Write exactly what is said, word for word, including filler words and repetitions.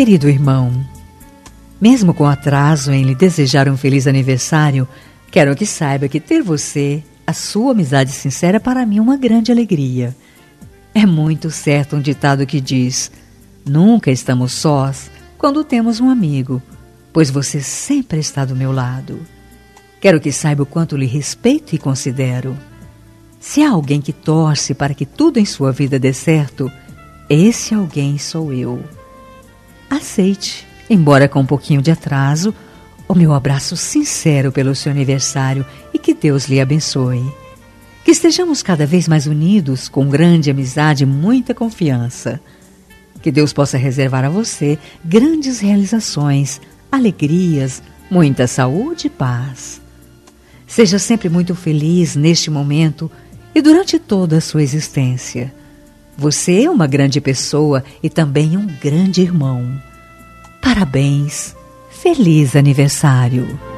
Querido irmão, mesmo com atraso em lhe desejar um feliz aniversário, quero que saiba que ter você, a sua amizade sincera, para mim é uma grande alegria. É muito certo um ditado que diz: nunca estamos sós quando temos um amigo, pois você sempre está do meu lado. Quero que saiba o quanto lhe respeito e considero. Se há alguém que torce para que tudo em sua vida dê certo, esse alguém sou eu. Aceite, embora com um pouquinho de atraso, o meu abraço sincero pelo seu aniversário e que Deus lhe abençoe. Que estejamos cada vez mais unidos, com grande amizade e muita confiança. Que Deus possa reservar a você grandes realizações, alegrias, muita saúde e paz. Seja sempre muito feliz neste momento e durante toda a sua existência. Você é uma grande pessoa e também um grande irmão. Parabéns! Feliz aniversário!